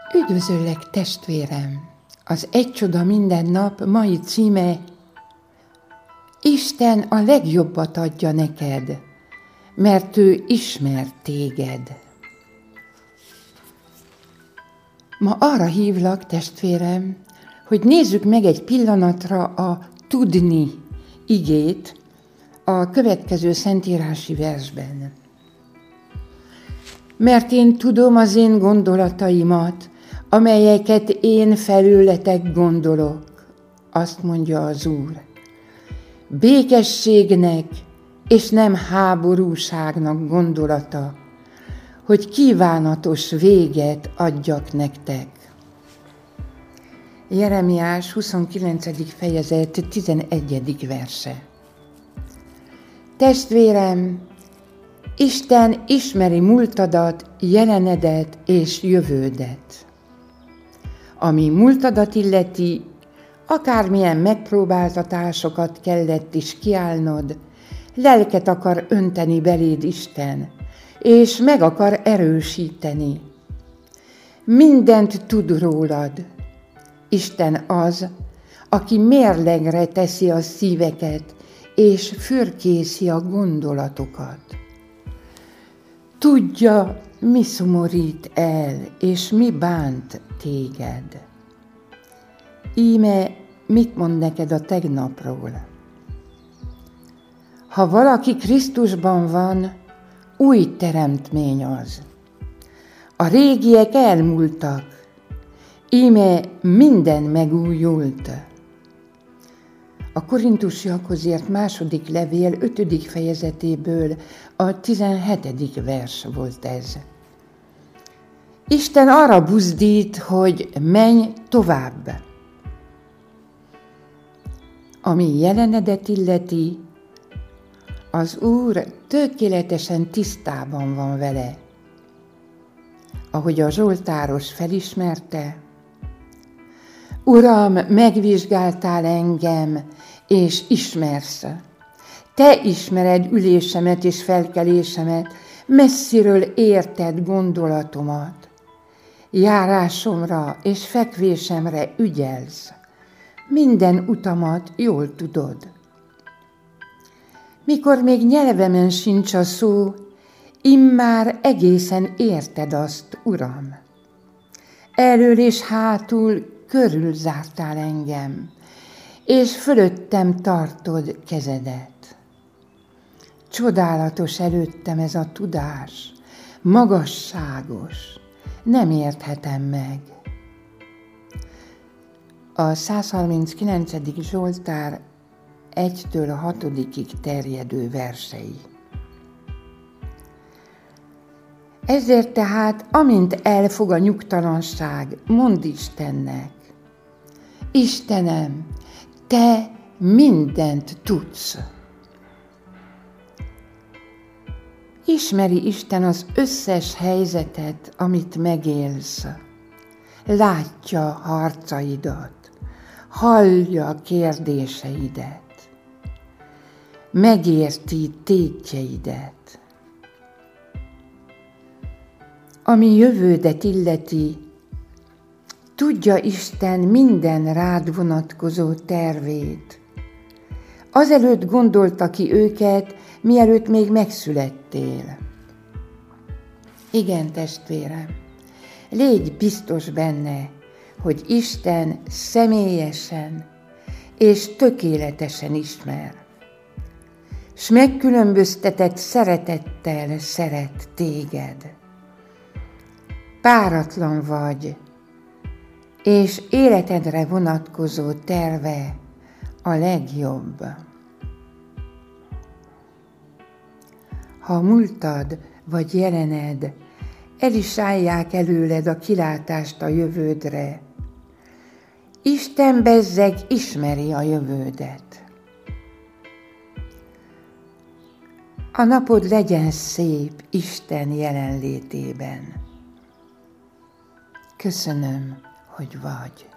Üdvözöllek, testvérem! Az Egy csoda minden nap mai címe: Isten a legjobbat adja neked, mert ő ismer téged. Ma arra hívlak, testvérem, hogy nézzük meg egy pillanatra a tudni igét a következő szentírási versben. Mert én tudom az én gondolataimat, amelyeket én felőletek gondolok, azt mondja az Úr. Békességnek és nem háborúságnak gondolata, hogy kívánatos véget adjak nektek. Jeremiás 29. fejezet 11. verse. Testvérem, Isten ismeri múltadat, jelenedet és jövődet. Ami múltadat illeti, akármilyen megpróbáltatásokat kellett is kiállnod, lelket akar önteni beléd Isten, és meg akar erősíteni. Mindent tud rólad. Isten az, aki mérlegre teszi a szíveket, és fürkészi a gondolatokat. Tudja, mi szomorít el, és mi bánt téged. Íme mit mond neked a tegnapról? Ha valaki Krisztusban van, új teremtmény az. A régiek elmúltak, íme minden megújult. A Korintusiakhoz írt második levél 5. fejezetéből a 17. vers volt ez. Isten arra buzdít, hogy menj tovább. Ami jelenedet illeti, az Úr tökéletesen tisztában van vele. Ahogy a zsoltáros felismerte, Uram, megvizsgáltál engem, és ismersz. Te ismered ülésemet és felkelésemet, messziről érted gondolatomat. Járásomra és fekvésemre ügyelsz. Minden utamat jól tudod. Mikor még nyelvemen sincs a szó, immár egészen érted azt, Uram. Elől és hátul körülzártál engem, és fölöttem tartod kezedet. Csodálatos előttem ez a tudás, magasságos, nem érthetem meg. A 139. Zsoltár 1-től a 6-ig terjedő versei. Ezért tehát, amint elfog a nyugtalanság, mondd Istennek: Istenem, te mindent tudsz. Ismeri Isten az összes helyzetet, amit megélsz. Látja harcaidat, hallja kérdéseidet, megérti tétjeidet. Ami jövődet illeti, tudja Isten minden rád vonatkozó tervét. Azelőtt gondolta ki őket, mielőtt még megszülettél. Igen, testvérem, légy biztos benne, hogy Isten személyesen és tökéletesen ismer, s megkülönböztetett szeretettel szeret téged. Páratlan vagy, és életedre vonatkozó terve a legjobb. Ha múltad vagy jelened el is állják előled a kilátást a jövődre, Isten bezzeg ismeri a jövődet. A napod legyen szép Isten jelenlétében. Köszönöm, hogy vagy.